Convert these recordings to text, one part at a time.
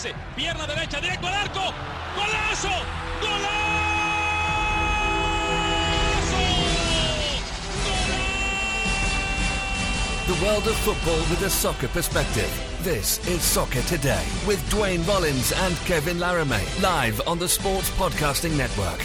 pase, pierna derecha, directo al arco, ¡golazo! ¡Golazo! The world of football with a soccer perspective. This is Soccer Today with Dwayne Rollins and Kevin Laramie, live on the Sports Podcasting Network.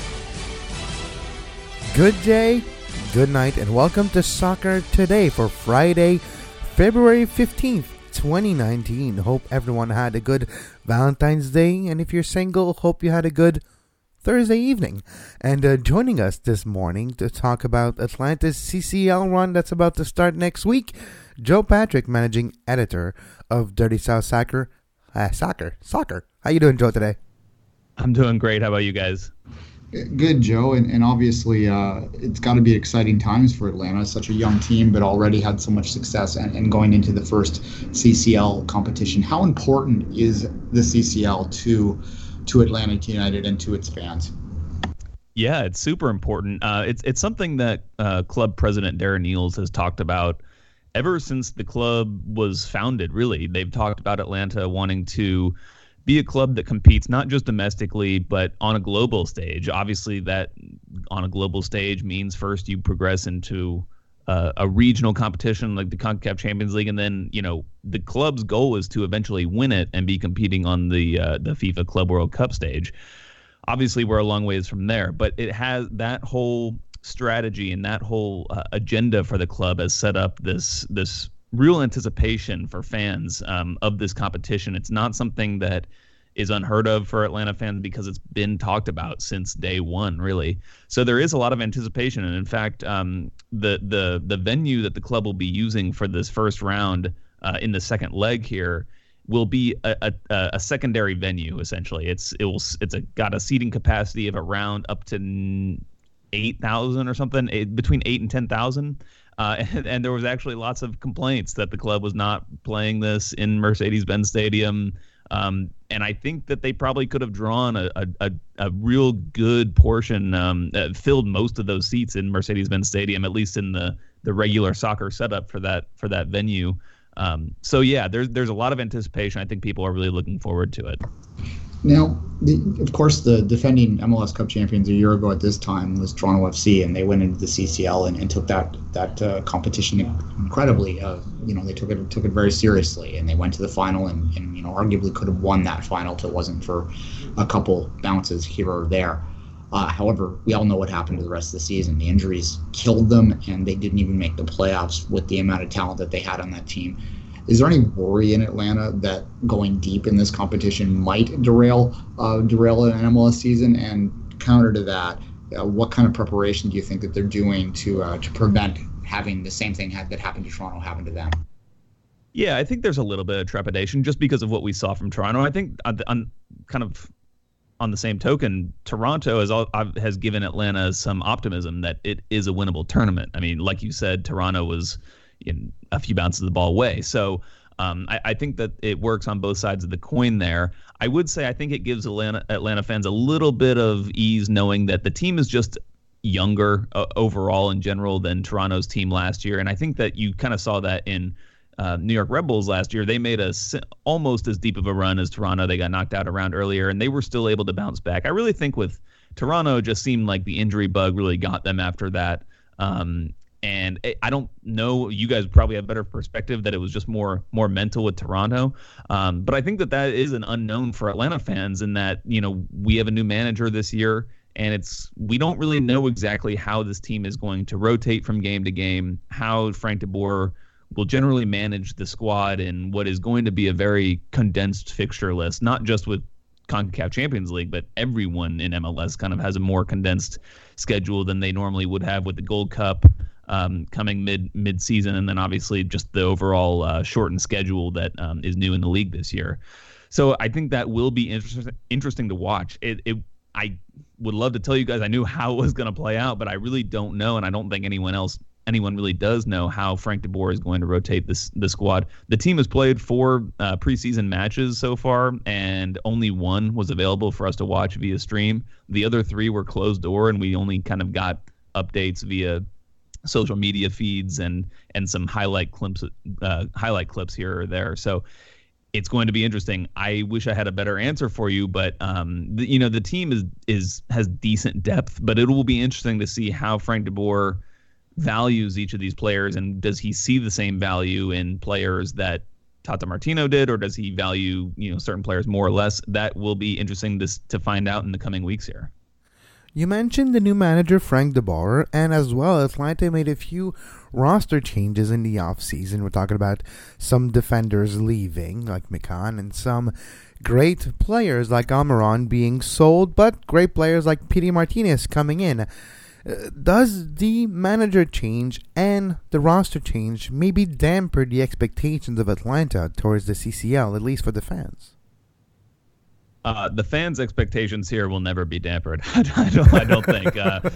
Good day, good night, and welcome to Soccer Today for Friday, February 15th, 2019. Hope everyone had a good Valentine's Day, and if you're single, hope you had a good Thursday evening. And joining us this morning to talk about Atlanta's CCL run that's about to start next week, Joe Patrick, managing editor of Dirty South Soccer. Soccer. How you doing, Joe, today? I'm doing great. How about you guys? Good, Joe, and obviously it's got to be exciting times for Atlanta. Such a young team, but already had so much success and going into the first CCL competition. How important is the CCL to Atlanta United and to its fans? Yeah, it's super important. It's something that club president Darren Eales has talked about ever since the club was founded, really. They've talked about Atlanta wanting to be a club that competes not just domestically, but on a global stage. Obviously, that on a global stage means first you progress into a regional competition like the CONCACAF Champions League, and then, you know, the club's goal is to eventually win it and be competing on the FIFA Club World Cup stage. Obviously, we're a long ways from there, but it has that whole strategy and that whole agenda for the club has set up this real anticipation for fans of this competition. It's not something that is unheard of for Atlanta fans because it's been talked about since day one, really. So there is a lot of anticipation, and in fact, the venue that the club will be using for this first round in the second leg here will be a secondary venue. Essentially, it's got a seating capacity of around up to 8,000 or something, between 8 and 10,000. And there was actually lots of complaints that the club was not playing this in Mercedes-Benz Stadium. And I think that they probably could have drawn a real good portion, filled most of those seats in Mercedes-Benz Stadium, at least in the regular soccer setup for that venue. So yeah, there's a lot of anticipation. I think people are really looking forward to it. Now, of course, the defending MLS Cup champions a year ago at this time was Toronto FC, and they went into the CCL and took that competition incredibly. They took it very seriously, and they went to the final and arguably could have won that final if it wasn't for a couple bounces here or there. However, we all know what happened to the rest of the season. The injuries killed them, and they didn't even make the playoffs with the amount of talent that they had on that team. Is there any worry in Atlanta that going deep in this competition might derail an MLS season? And counter to that, what kind of preparation do you think that they're doing to prevent having the same thing that happened to Toronto happen to them? Yeah, I think there's a little bit of trepidation just because of what we saw from Toronto. I think on the same token, Toronto has given Atlanta some optimism that it is a winnable tournament. I mean, like you said, Toronto was a few bounces of the ball away. So I think that it works on both sides of the coin there. I would say I think it gives Atlanta fans a little bit of ease knowing that the team is just younger overall in general than Toronto's team last year. And I think that you kind of saw that in New York Red Bulls last year. They made almost as deep of a run as Toronto. They got knocked out a round earlier, and they were still able to bounce back. I really think with Toronto, it just seemed like the injury bug really got them after that. And I don't know, you guys probably have better perspective that it was just more mental with Toronto. But I think that is an unknown for Atlanta fans in that, we have a new manager this year, and we don't really know exactly how this team is going to rotate from game to game, how Frank de Boer will generally manage the squad in what is going to be a very condensed fixture list, not just with CONCACAF Champions League, but everyone in MLS kind of has a more condensed schedule than they normally would have with the Gold Cup coming mid-season, and then obviously just the overall shortened schedule that is new in the league this year. So I think that will be interesting to watch. I would love to tell you guys I knew how it was going to play out, but I really don't know, and I don't think anyone really does know how Frank de Boer is going to rotate the squad. The team has played 4 preseason matches so far, and only one was available for us to watch via stream. The other 3 were closed door, and we only kind of got updates via social media feeds and some highlight clips here or there. So it's going to be interesting. I wish I had a better answer for you, but the team has decent depth, but it will be interesting to see how Frank de Boer values each of these players, and does he see the same value in players that Tata Martino did, or does he value certain players more or less? That will be interesting to find out in the coming weeks here. You mentioned the new manager, Frank de Boer, and as well, Atlanta made a few roster changes in the offseason. We're talking about some defenders leaving, like McCann, and some great players like Almiron being sold, but great players like Pity Martinez coming in. Does the manager change and the roster change maybe damper the expectations of Atlanta towards the CCL, at least for the fans? The fans' expectations here will never be dampered. I don't think.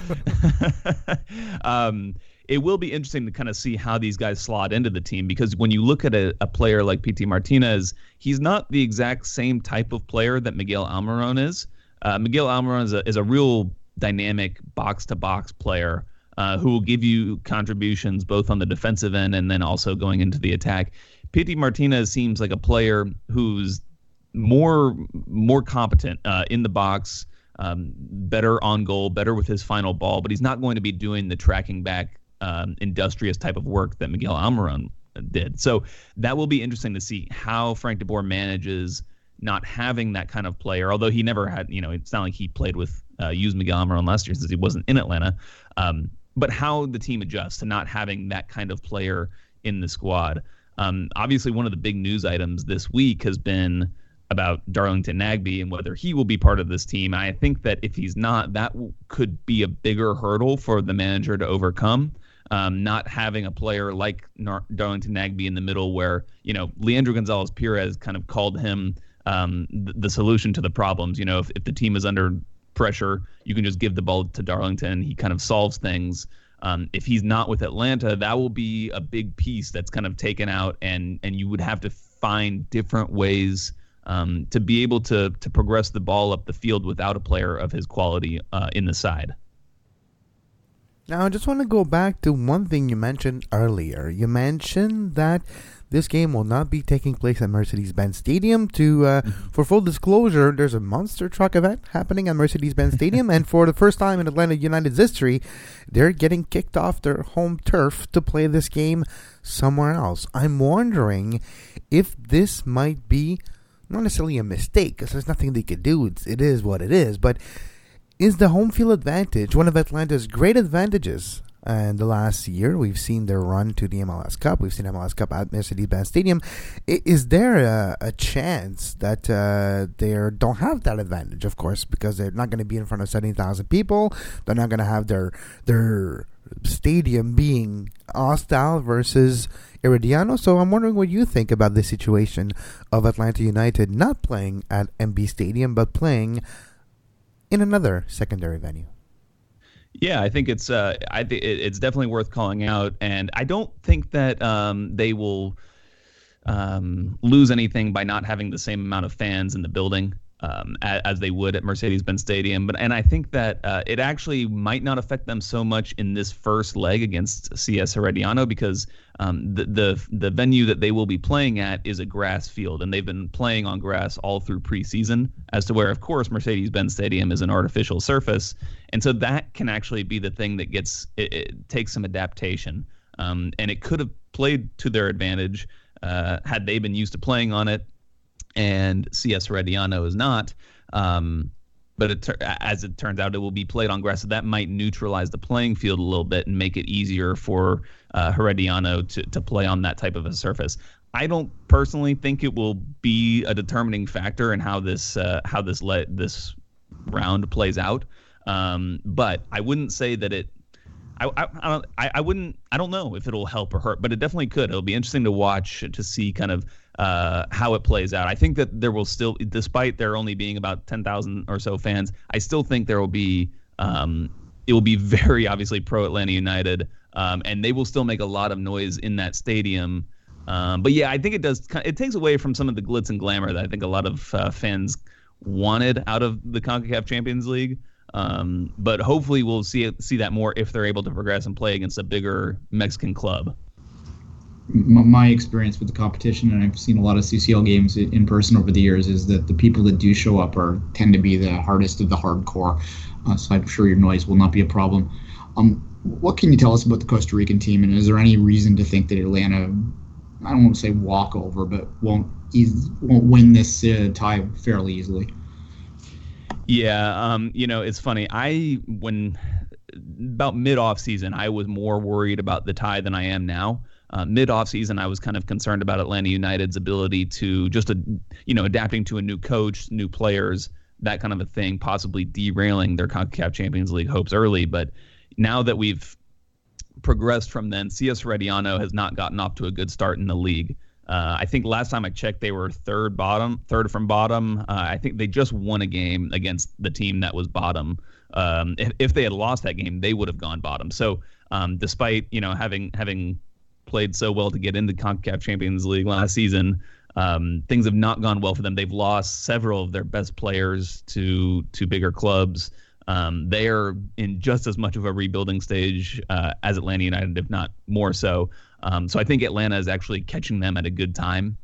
It will be interesting to kind of see how these guys slot into the team, because when you look at a player like Pity Martinez, he's not the exact same type of player that Miguel Almiron is. Miguel Almiron is a real dynamic box-to-box player who will give you contributions both on the defensive end and then also going into the attack. Pity Martinez seems like a player who's more competent in the box, better on goal, better with his final ball, but he's not going to be doing the tracking back, industrious type of work that Miguel Almiron did. So that will be interesting to see how Frank de Boer manages not having that kind of player, although he never had, it's not like he played with used Miguel Almiron last year since he wasn't in Atlanta, but how the team adjusts to not having that kind of player in the squad. Obviously, one of the big news items this week has been about Darlington Nagbe and whether he will be part of this team. I think that if he's not, that could be a bigger hurdle for the manager to overcome. Not having a player like Darlington Nagbe in the middle, where Leandro Gonzalez Pirez kind of called him the solution to the problems. If the team is under pressure, you can just give the ball to Darlington. He kind of solves things. If he's not with Atlanta, that will be a big piece that's kind of taken out, and you would have to find different ways to be able to progress the ball up the field without a player of his quality in the side. Now, I just want to go back to one thing you mentioned earlier. You mentioned that this game will not be taking place at Mercedes-Benz Stadium. For full disclosure, there's a monster truck event happening at Mercedes-Benz Stadium, and for the first time in Atlanta United's history, they're getting kicked off their home turf to play this game somewhere else. I'm wondering if this might be not necessarily a mistake, because there's nothing they could do. It is what it is, but is the home field advantage one of Atlanta's great advantages? And the last year, we've seen their run to the MLS Cup. We've seen MLS Cup at Mercedes-Benz Stadium. Is there a chance that they don't have that advantage, of course, because they're not going to be in front of 70,000 people. They're not going to have their stadium being hostile versus Herediano. So I'm wondering what you think about the situation of Atlanta United not playing at MB Stadium, but playing in another secondary venue. Yeah, I think it's definitely worth calling out, and I don't think that they will lose anything by not having the same amount of fans in the building as they would at Mercedes-Benz Stadium. And I think that it actually might not affect them so much in this first leg against CS Herediano, because the venue that they will be playing at is a grass field, and they've been playing on grass all through preseason, as to where, of course, Mercedes-Benz Stadium is an artificial surface. And so that can actually be the thing that it takes some adaptation. And it could have played to their advantage had they been used to playing on it, and CS Herediano is not. But as it turns out, it will be played on grass, so that might neutralize the playing field a little bit and make it easier for Herediano to play on that type of a surface. I don't personally think it will be a determining factor in how this round plays out. But I wouldn't say that it. I don't know if it'll help or hurt, but it definitely could. It'll be interesting to watch to see kind of how it plays out. I think that there will still, despite there only being about 10,000 or so fans, I still think there will be it will be very obviously pro Atlanta United, and they will still make a lot of noise in that stadium. But yeah, I think it takes away from some of the glitz and glamour that I think a lot of fans wanted out of the CONCACAF Champions League. But hopefully we'll see that more if they're able to progress and play against a bigger Mexican club. my experience with the competition, and I've seen a lot of CCL games in person over the years, is that the people that do show up tend to be the hardest of the hardcore. So I'm sure your noise will not be a problem. What can you tell us about the Costa Rican team, and is there any reason to think that Atlanta, I don't want to say walk over, but won't win this tie fairly easily? Yeah, it's funny. When about mid-off season, I was more worried about the tie than I am now. Mid-off season, I was kind of concerned about Atlanta United's ability to just, adapting to a new coach, new players, that kind of a thing, possibly derailing their CONCACAF Champions League hopes early. But now that we've progressed from then, CS Herediano has not gotten off to a good start in the league. I think last time I checked, they were third from bottom. I think they just won a game against the team that was bottom. If they had lost that game, they would have gone bottom. So despite having played so well to get into CONCACAF Champions League last season, things have not gone well for them. They've lost several of their best players to bigger clubs. They are in just as much of a rebuilding stage as Atlanta United, if not more so. So I think Atlanta is actually catching them at a good time.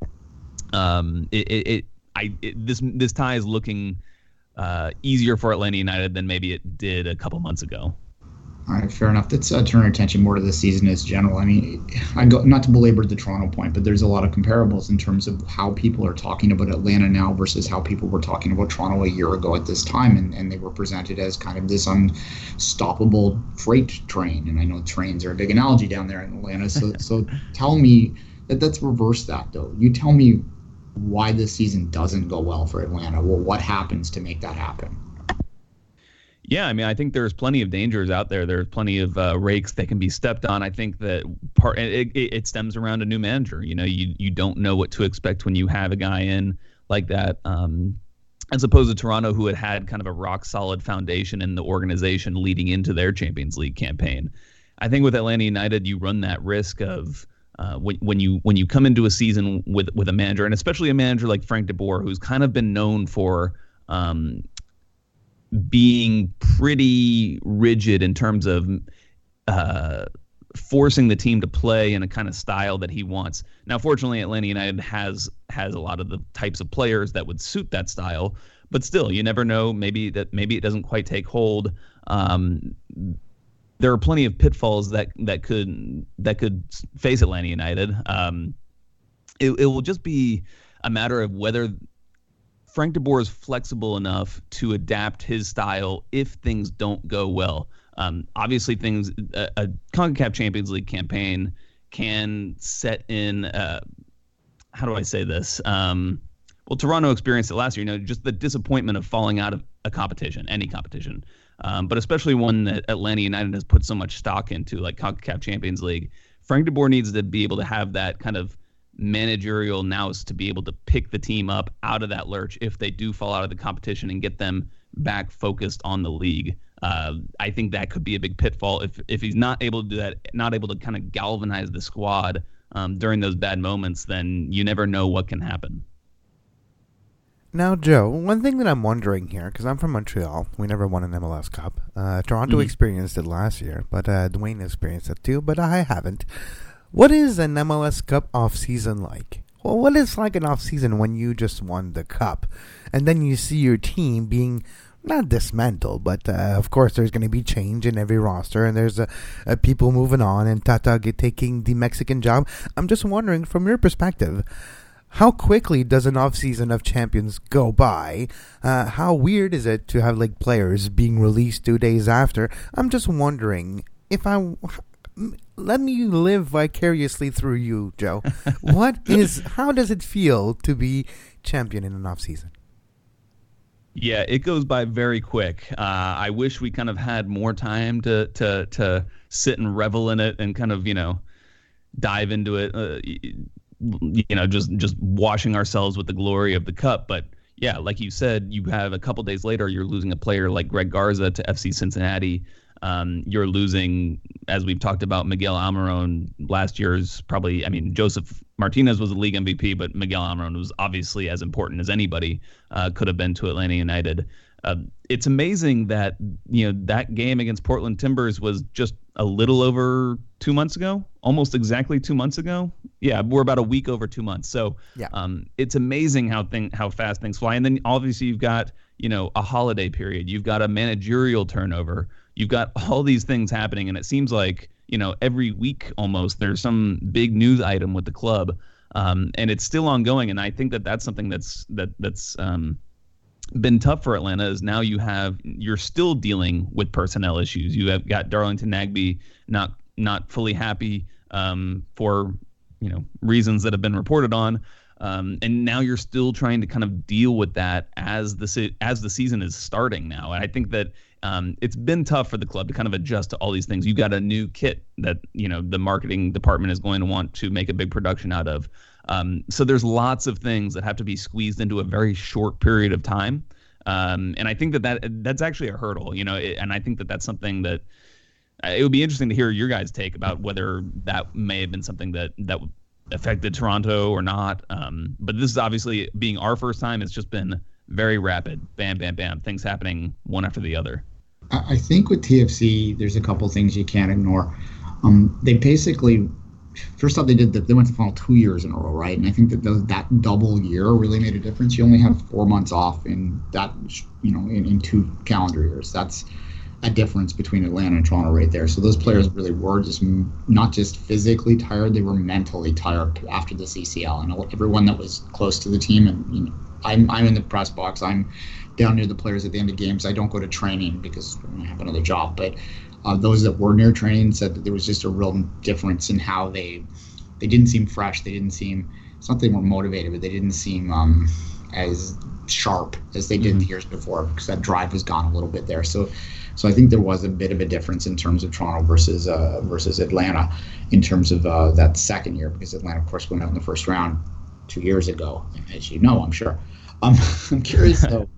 This tie is looking easier for Atlanta United than maybe it did a couple months ago. All right, fair enough. Let's turn our attention more to the season as general. I mean, not to belabor the Toronto point, but there's a lot of comparables in terms of how people are talking about Atlanta now versus how people were talking about Toronto a year ago at this time, and they were presented as kind of this unstoppable freight train. And I know trains are a big analogy down there in Atlanta. So tell me, let's reverse that though. You tell me why this season doesn't go well for Atlanta. Well, what happens to make that happen? Yeah, I mean, I think there's plenty of dangers out there. There's plenty of rakes that can be stepped on. I think that it stems around a new manager. You don't know what to expect when you have a guy in like that, as opposed to Toronto, who had kind of a rock solid foundation in the organization leading into their Champions League campaign. I think with Atlanta United, you run that risk of when you come into a season with a manager, and especially a manager like Frank de Boer, who's kind of been known for being pretty rigid in terms of forcing the team to play in a kind of style that he wants. Now, fortunately, Atlanta United has a lot of the types of players that would suit that style, but still, you never know. Maybe it doesn't quite take hold. There are plenty of pitfalls that could face Atlanta United. It will just be a matter of whether Frank de Boer is flexible enough to adapt his style if things don't go well. Obviously, a CONCACAF Champions League campaign can set in. How do I say this? Well, Toronto experienced it last year. Just the disappointment of falling out of a competition, any competition, but especially one that Atlanta United has put so much stock into, like CONCACAF Champions League. Frank de Boer needs to be able to have that kind of managerial nous to be able to pick the team up out of that lurch if they do fall out of the competition and get them back focused on the league. I think that could be a big pitfall if he's not able to do that, not able to kind of galvanize the squad during those bad moments. Then you never know what can happen. Now, Joe, one thing that I'm wondering here, because I'm from Montreal, we never won an MLS Cup. Toronto experienced it last year, but Dwayne experienced it too, but I haven't. What is an MLS Cup off-season like? Well, what is like an off-season when you just won the Cup, and then you see your team being not dismantled, but of course there's going to be change in every roster, and there's people moving on, and Tata taking the Mexican job. I'm just wondering, from your perspective, how quickly does an off-season of champions go by? How weird is it to have like players being released 2 days after? I'm just wondering let me live vicariously through you, Joe. How does it feel to be champion in an off season? Yeah, it goes by very quick. I wish we kind of had more time to sit and revel in it and kind of, dive into it, just washing ourselves with the glory of the cup. But yeah, like you said, you have a couple days later, you're losing a player like Greg Garza to FC Cincinnati. You're losing, as we've talked about, Miguel Almiron last year's probably. I mean, Joseph Martinez was the league MVP, but Miguel Almiron was obviously as important as anybody could have been to Atlanta United. It's amazing that that game against Portland Timbers was just a little over 2 months ago, almost exactly 2 months ago. Yeah, we're about a week over 2 months. So it's amazing how fast things fly. And then obviously you've got, a holiday period. You've got a managerial turnover. You've got all these things happening. And it seems like, every week almost there's some big news item with the club. And it's still ongoing. And I think that's something that's been tough for Atlanta is now you're still dealing with personnel issues. You have got Darlington Nagbe not fully happy for reasons that have been reported on, and now you're still trying to kind of deal with that as the season is starting now. And I think that it's been tough for the club to kind of adjust to all these things. You got a new kit that the marketing department is going to want to make a big production out of. So there's lots of things that have to be squeezed into a very short period of time. And I think that's actually a hurdle, and I think that's something that it would be interesting to hear your guys' take about whether that may have been something that affected Toronto or not. But this is obviously being our first time. It's just been very rapid. Bam, bam, bam. Things happening one after the other. I think with TFC, there's a couple things you can't ignore. They basically, first off, they went to the final 2 years in a row, right? And I think that double year really made a difference. You only have 4 months off in that, in 2 calendar years. That's a difference between Atlanta and Toronto right there. So those players really were just not just physically tired, they were mentally tired after the CCL. And everyone that was close to the team, and I'm in the press box, I'm down near the players at the end of games. I don't go to training because I have another job, but those that were near training said that there was just a real difference in how they didn't seem fresh. They didn't seem, it's not that they weren't motivated, but they didn't seem as sharp as they did the years before, because that drive was gone a little bit there. So I think there was a bit of a difference in terms of Toronto versus Atlanta in terms of that second year, because Atlanta, of course, went out in the first round 2 years ago, as you know, I'm sure. I'm curious though.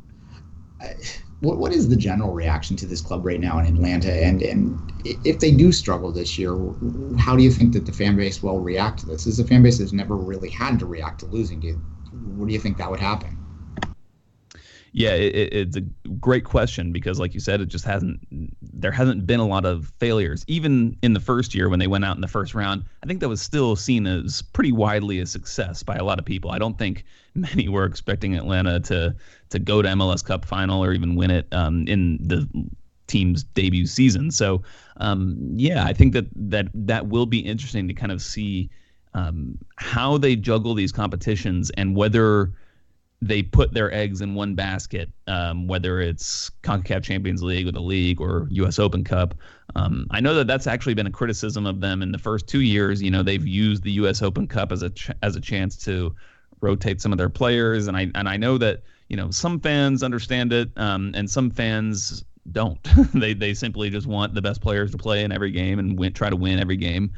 What is the general reaction to this club right now in Atlanta? And if they do struggle this year, how do you think that the fan base will react to this? This is a fan base that's never really had to react to losing. What do you think that would happen? Yeah, it's a great question because, like you said, there hasn't been a lot of failures. Even in the first year when they went out in the first round, I think that was still seen as pretty widely a success by a lot of people. I don't think many were expecting Atlanta to go to MLS Cup final or even win it in the team's debut season. So, I think that will be interesting to kind of see how they juggle these competitions and whether they put their eggs in one basket, whether it's CONCACAF Champions League or the league or U.S. Open Cup. I know that's actually been a criticism of them in the first 2 years. They've used the U.S. Open Cup as a chance to rotate some of their players, and I know that some fans understand it, and some fans don't. They simply just want the best players to play in every game and try to win every game,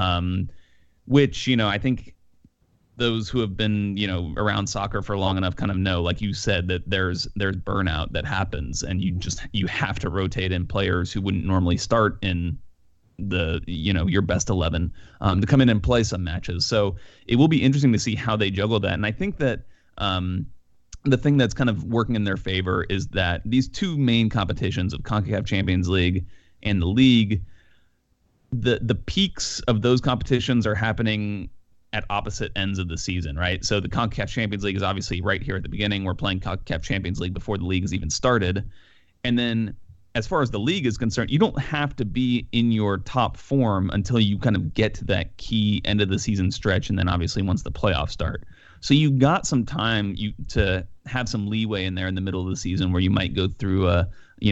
which I think those who have been, around soccer for long enough kind of know, like you said, that there's burnout that happens, and you have to rotate in players who wouldn't normally start in the, your best 11 to come in and play some matches. So it will be interesting to see how they juggle that. And I think that the thing that's kind of working in their favor is that these two main competitions of CONCACAF Champions League and the league, the peaks of those competitions are happening at opposite ends of the season, right? So the CONCACAF Champions League is obviously right here at the beginning. We're playing CONCACAF Champions League before the league has even started. And then as far as the league is concerned, you don't have to be in your top form until you kind of get to that key end of the season stretch. And then obviously once the playoffs start. So you got some time to have some leeway in there in the middle of the season where you might go through a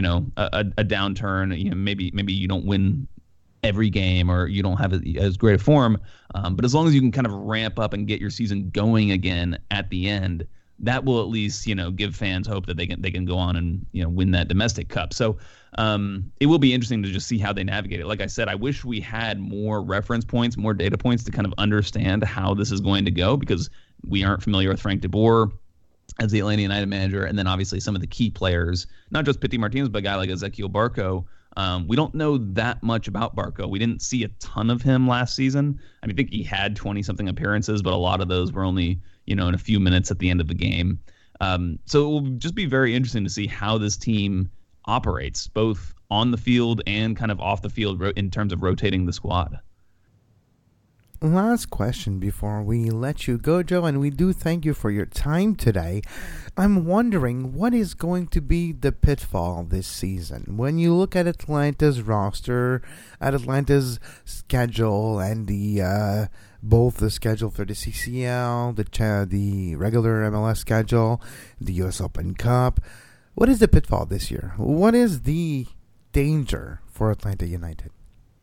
downturn. Maybe you don't win every game or you don't have as great a form. But as long as you can kind of ramp up and get your season going again at the end, that will at least, give fans hope that they can go on and, win that domestic cup. So it will be interesting to just see how they navigate it. Like I said, I wish we had more reference points, more data points to kind of understand how this is going to go, because we aren't familiar with Frank de Boer as the Atlanta United manager. And then obviously some of the key players, not just Pity Martinez, but a guy like Ezequiel Barco. We don't know that much about Barco. We didn't see a ton of him last season. I think he had 20-something appearances, but a lot of those were only, in a few minutes at the end of the game. So it will just be very interesting to see how this team operates, both on the field and kind of off the field in terms of rotating the squad. Last question before we let you go, Joe, and we do thank you for your time today. I'm wondering what is going to be the pitfall this season. When you look at Atlanta's roster, at Atlanta's schedule, and the both the schedule for the CCL, the regular MLS schedule, the US Open Cup, what is the pitfall this year? What is the danger for Atlanta United?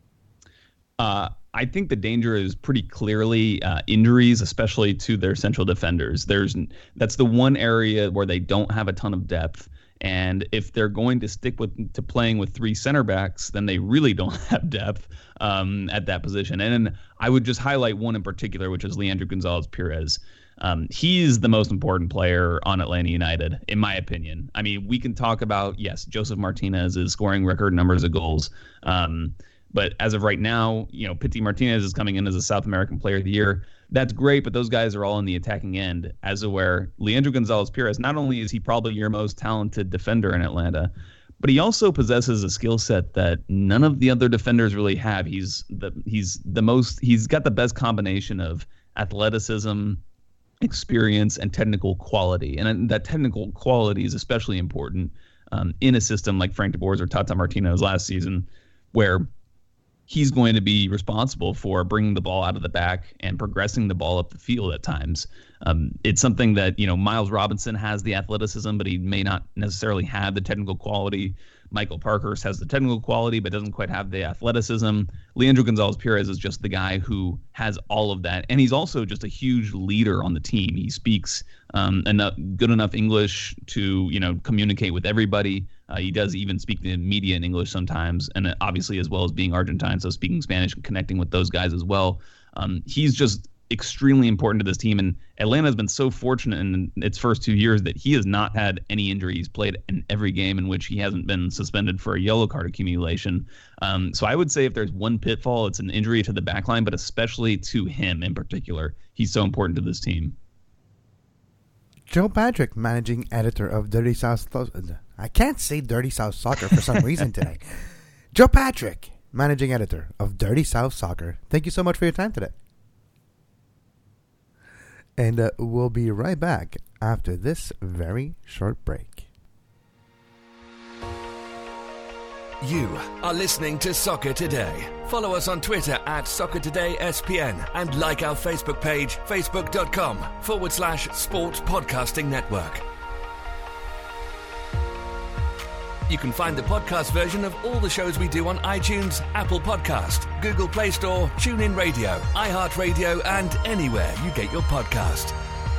I think the danger is pretty clearly injuries, especially to their central defenders. That's the one area where they don't have a ton of depth. And if they're going to stick to playing with three center backs, then they really don't have depth at that position. And I would just highlight one in particular, which is Leandro Gonzalez-Pirez. He's the most important player on Atlanta United, in my opinion. I mean, we can talk about, yes, Josef Martinez is scoring record numbers of goals. But as of right now, Pity Martinez is coming in as a South American Player of the Year. That's great, but those guys are all in the attacking end. As of where Leandro Gonzalez-Pirez, not only is he probably your most talented defender in Atlanta, but he also possesses a skill set that none of the other defenders really have. He's got the best combination of athleticism, experience, and technical quality. And that technical quality is especially important in a system like Frank de Boer's or Tata Martino's last season, where he's going to be responsible for bringing the ball out of the back and progressing the ball up the field at times. It's something that, Miles Robinson has the athleticism, but he may not necessarily have the technical quality. Michael Parkhurst has the technical quality, but doesn't quite have the athleticism. Leandro Gonzalez-Pirez is just the guy who has all of that. And he's also just a huge leader on the team. He speaks good enough English to, communicate with everybody. He does even speak to media in English sometimes, and obviously as well as being Argentine, so speaking Spanish and connecting with those guys as well. He's just extremely important to this team, and Atlanta has been so fortunate in its first 2 years that he has not had any injury. He's played in every game in which he hasn't been suspended for a yellow card accumulation. So I would say if there's one pitfall, it's an injury to the backline, but especially to him in particular. He's so important to this team. Joe Patrick, managing editor of Dirty South. I can't say Dirty South Soccer for some reason today. Joe Patrick, managing editor of Dirty South Soccer. Thank you so much for your time today. And we'll be right back after this very short break. You are listening to Soccer Today. Follow us on Twitter at SoccerTodaySPN and like our Facebook page, facebook.com/Sports Podcasting Network. You can find the podcast version of all the shows we do on iTunes, Apple Podcast, Google Play Store, TuneIn Radio, iHeartRadio, and anywhere you get your podcast.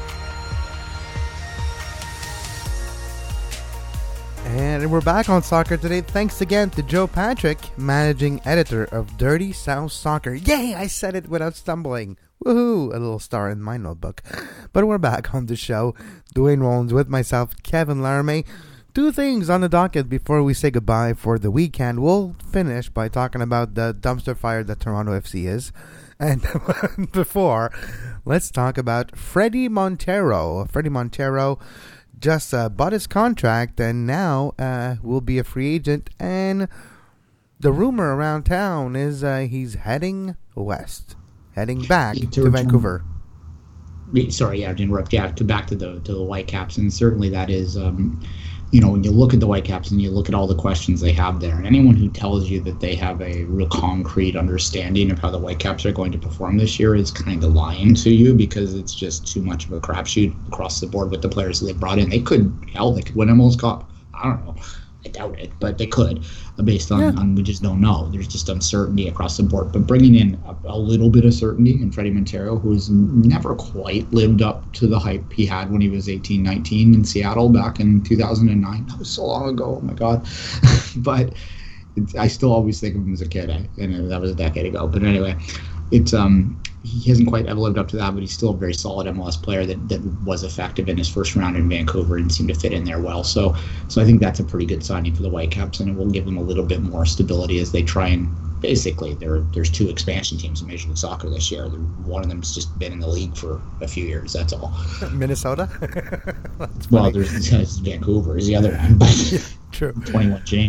And we're back on Soccer Today. Thanks again to Joe Patrick, managing editor of Dirty South Soccer. Yay, I said it without stumbling. Woohoo, a little star in my notebook. But we're back on the show. Dwayne Rollins with myself, Kevin Laramie. Two things on the docket before we say goodbye for the weekend. We'll finish by talking about the dumpster fire that Toronto FC is. And before, let's talk about Fredy Montero. Fredy Montero just bought his contract and now will be a free agent. And the rumor around town is he's heading west, heading back to Vancouver. Sorry, to interrupt. Yeah, back to the Whitecaps, and certainly that is. When you look at the Whitecaps and you look at all the questions they have there, and anyone who tells you that they have a real concrete understanding of how the Whitecaps are going to perform this year is kind of lying to you, because it's just too much of a crapshoot across the board with the players that they've brought in. They could win MLS Cup. I don't know. I doubt it, but they could, based on we just don't know. There's just uncertainty across the board. But bringing in a little bit of certainty in Fredy Montero, who's never quite lived up to the hype he had when he was 18, 19 in Seattle back in 2009. That was so long ago. Oh, my God. But I still always think of him as a kid, and that was a decade ago. But anyway, it's he hasn't quite ever lived up to that, but he's still a very solid MLS player that was effective in his first round in Vancouver and seemed to fit in there well. So I think that's a pretty good signing for the Whitecaps, and it will give them a little bit more stability as they try and basically there's two expansion teams in Major League Soccer this year. One of them's just been in the league for a few years. That's all. Minnesota. Well, there's Vancouver is the other one, but true. 21 changes.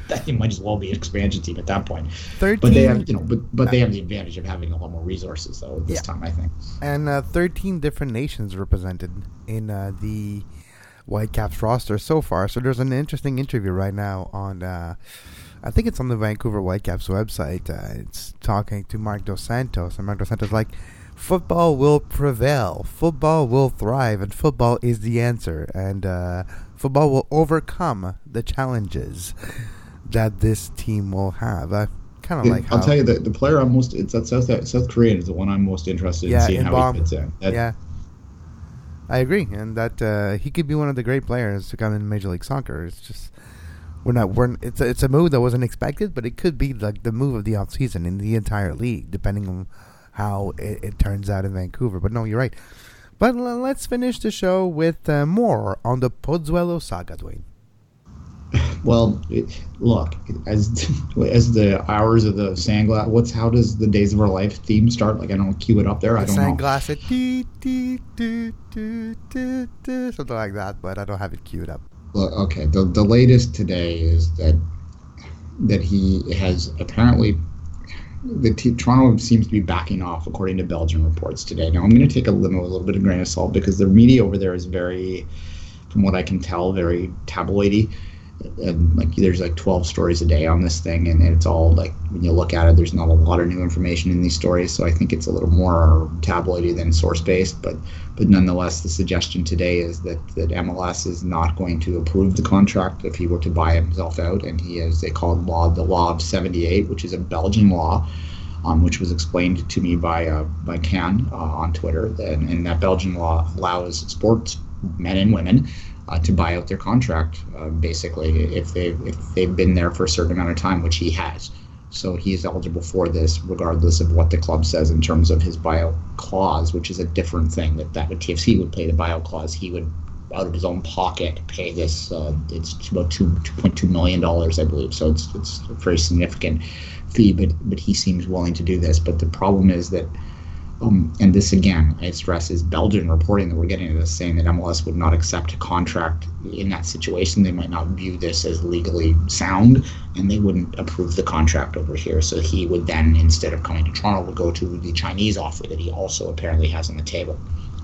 that it might as well be an expansion team at that point. 13, but they have, but they have the advantage of having a lot more resources though this time, I think. And 13 different nations represented in the Whitecaps roster so far. So there's an interesting interview right now on, I think it's on the Vancouver Whitecaps website. It's talking to Mark Dos Santos, and Mark Dos Santos is like, football will prevail, football will thrive, and football is the answer, and football will overcome the challenges that this team will have. Kind of like I'll tell you that the player I'm most, it's that South Korean is the one I'm most interested in seeing how he fits in. I agree, and that he could be one of the great players to come in Major League Soccer. It's just it's a move that wasn't expected, but it could be like the move of the offseason in the entire league, depending on how it turns out in Vancouver. But no, you're right. But let's finish the show with more on the Pozuelo saga, Dwayne. Well, look, as the hours of the Sandglass, how does the Days of Our Life theme start? Like, I don't cue it up there. I don't know. Sandglass, something like that, but I don't have it queued up. Well, okay, the latest today is that he has apparently, Toronto seems to be backing off, according to Belgian reports today. Now, I'm going to take a little bit of grain of salt because the media over there is very, from what I can tell, very tabloidy. And like there's like 12 stories a day on this thing, and it's all like, when you look at it, there's not a lot of new information in these stories, so I think it's a little more tabloidy than source based, but nonetheless the suggestion today is that MLS is not going to approve the contract if he were to buy himself out, and he has, they call it the law of 78, which is a Belgian law, which was explained to me by Can on Twitter, and that Belgian law allows sports men and women to buy out their contract, basically, if they've been there for a certain amount of time, which he has. So he is eligible for this, regardless of what the club says in terms of his buyout clause, which is a different thing. That TFC would pay the buyout clause. He would, out of his own pocket, pay this. It's about $2.2 million, I believe. So it's a very significant fee, but he seems willing to do this. But the problem is that, and this again, I stress, is Belgian reporting that we're getting into this, saying that MLS would not accept a contract in that situation. They might not view this as legally sound, and they wouldn't approve the contract over here. So he would then, instead of coming to Toronto, would go to the Chinese offer that he also apparently has on the table.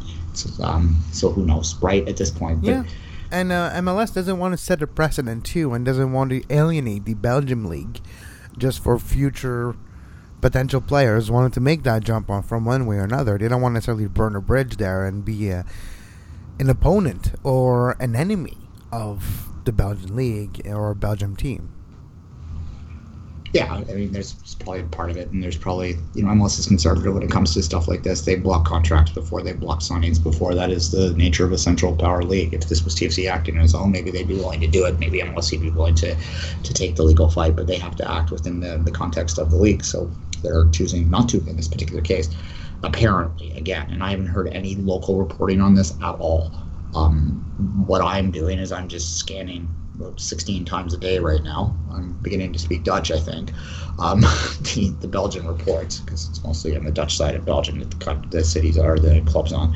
So who knows, right, at this point. Yeah. And MLS doesn't want to set a precedent, too, and doesn't want to alienate the Belgium league just for future potential players wanted to make that jump on from one way or another. They don't want to necessarily burn a bridge there and be an opponent or an enemy of the Belgian league or Belgium team. Yeah, I mean, there's probably part of it, and there's probably, MLS is conservative when it comes to stuff like this. They block contracts before, they block signings before. That is the nature of a Central Power League. If this was TFC acting on its own, maybe they'd be willing to do it. Maybe MLS would be willing to take the legal fight, but they have to act within the context of the league. So they're choosing not to in this particular case, apparently, again. And I haven't heard any local reporting on this at all. What I'm doing is I'm just scanning about 16 times a day right now. I'm beginning to speak Dutch, I think. The Belgian reports, because it's mostly on the Dutch side of Belgium that the cities are, the clubs on.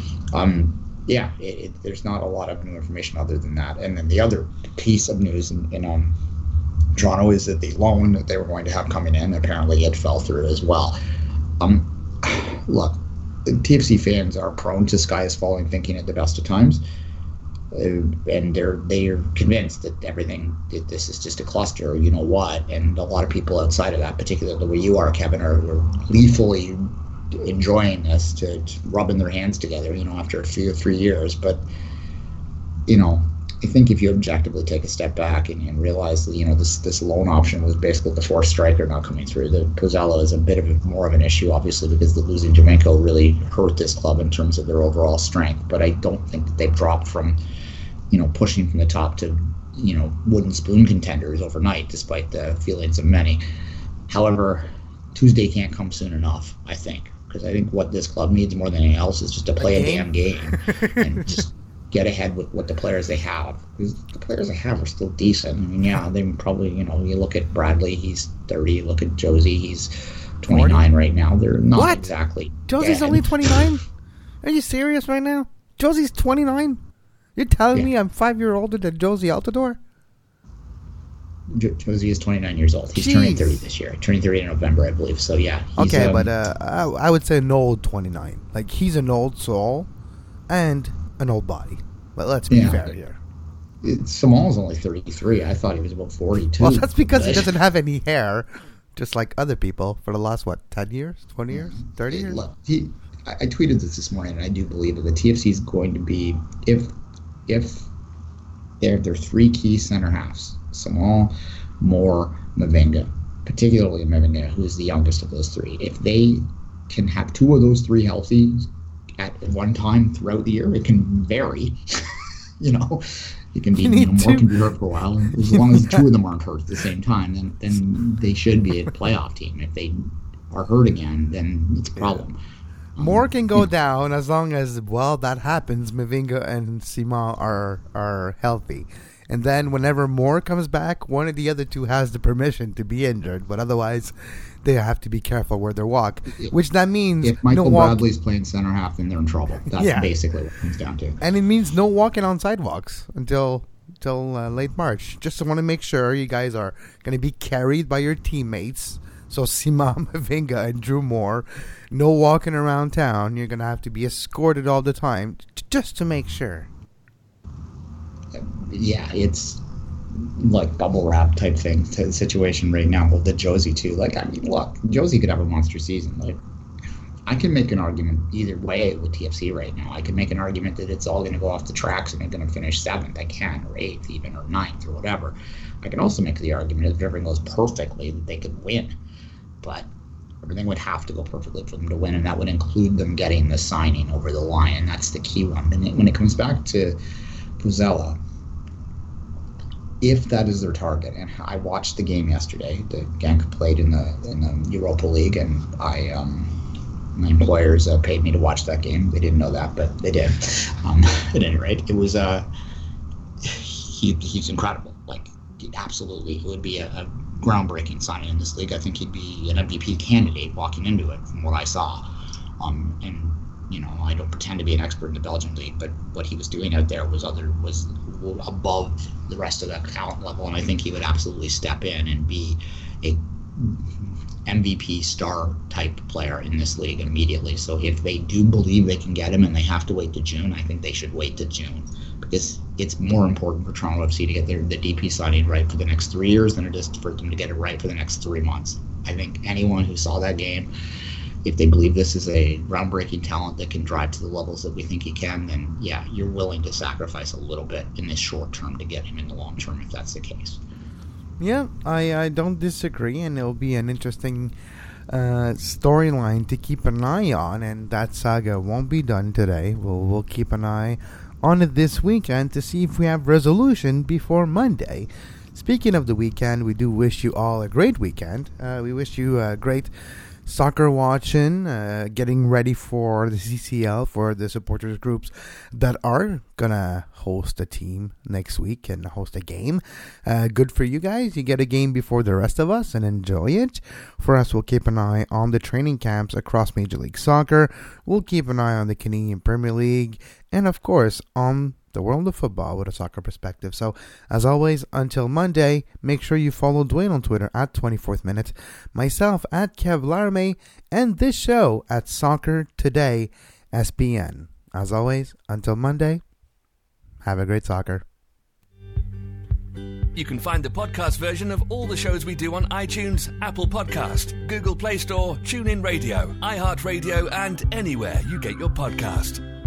There's not a lot of new information other than that. And then the other piece of news in Toronto is that the loan that they were going to have coming in, apparently it fell through as well. Look, TFC fans are prone to sky is falling thinking at the best of times. And they're convinced that this is just a cluster, you know what, and a lot of people outside of that, particularly the way you are, Kevin, are gleefully enjoying this, to rubbing their hands together, after 3 years. But I think if you objectively take a step back and realize that this loan option was basically the fourth striker not coming through, the Pozuelo is a bit of more of an issue, obviously, because the losing Jovenko really hurt this club in terms of their overall strength. But I don't think that they've dropped from pushing from the top to wooden spoon contenders overnight, despite the feelings of many. However, Tuesday can't come soon enough, I think, because I think what this club needs more than anything else is just to play a damn game and just get ahead with what the players they have. Because the players they have are still decent. I mean, they probably, you look at Bradley, he's 30. You look at Josie, he's 29 40? Right now. They're not exactly Josie's only 29? Are you serious right now? Josie's 29? You're telling me I'm 5 years older than Josie Altidore? Josie is 29 years old. He's turning 30 this year. Turning 30 in November, I believe. So, yeah. Okay, but I would say an old 29. Like, he's an old soul and an old body. But let's be fair here. Samal's only 33. I thought he was about 42. Well, that's because he doesn't have any hair, just like other people, for the last, 10 years, 20 years, 30 years? I tweeted this morning, and I do believe that the TFC is going to be, if they're their three key center halves, Samal, Moore, Mavinga, particularly Mavinga, who is the youngest of those three. If they can have two of those three healthy at one time throughout the year, it can vary. It can be Moore can be hurt for a while. As long as two of them aren't hurt at the same time, then they should be a playoff team. If they are hurt again, then it's a problem. Moore can go down as long as, that happens. Mavinga and Sima are healthy. And then whenever Moore comes back, one of the other two has the permission to be injured. But otherwise, they have to be careful where they walk. Which that means if Michael Bradley's playing center half, then they're in trouble. That's basically what it comes down to. And it means no walking on sidewalks until late March. Just want to make sure you guys are going to be carried by your teammates. So Sima, Mavinga, and Drew Moore, no walking around town. You're going to have to be escorted all the time just to make sure. Yeah, it's like bubble wrap type thing situation right now with the Josie too. Look, Josie could have a monster season. I can make an argument either way with TFC right now. I can make an argument that it's all going to go off the tracks and they're going to finish 7th. I can, or 8th even, or 9th, or whatever. I can also make the argument if everything goes perfectly that they could win. But everything would have to go perfectly for them to win, and that would include them getting the signing over the line, and that's the key one. And when it comes back to Puzzella, if that is their target, and I watched the game yesterday, the Genk played in the Europa League, and my employers paid me to watch that game. They didn't know that, but they did. At any rate, it was he's incredible. Absolutely, it would be a groundbreaking signing in this league. I think he'd be an MVP candidate walking into it, from what I saw. And I don't pretend to be an expert in the Belgian league, but what he was doing out there was above the rest of that talent level, and I think he would absolutely step in and be a MVP star type player in this league immediately. So if they do believe they can get him and they have to wait to June, I think they should wait to June, because it's more important for Toronto FC to get the DP signing right for the next 3 years than it is for them to get it right for the next 3 months. I think anyone who saw that game, if they believe this is a groundbreaking talent that can drive to the levels that we think he can, then yeah, you're willing to sacrifice a little bit in this short term to get him in the long term, if that's the case. Yeah, I don't disagree, and it'll be an interesting storyline to keep an eye on, and that saga won't be done today. We'll keep an eye on it this weekend to see if we have resolution before Monday. Speaking of the weekend, we do wish you all a great weekend. We wish you a great soccer watching, getting ready for the CCL, for the supporters groups that are gonna host a team next week and host a game. Good for you guys. You get a game before the rest of us and enjoy it. For us, we'll keep an eye on the training camps across Major League Soccer. We'll keep an eye on the Canadian Premier League, and of course on the world of football with a soccer perspective. So, as always, until Monday, make sure you follow Dwayne on Twitter at 24th Minute, myself at Kev Larme, and this show at Soccer Today SBN. As always, until Monday, have a great soccer. You can find the podcast version of all the shows we do on iTunes, Apple Podcast, Google Play Store, TuneIn Radio, iHeartRadio, and anywhere you get your podcast.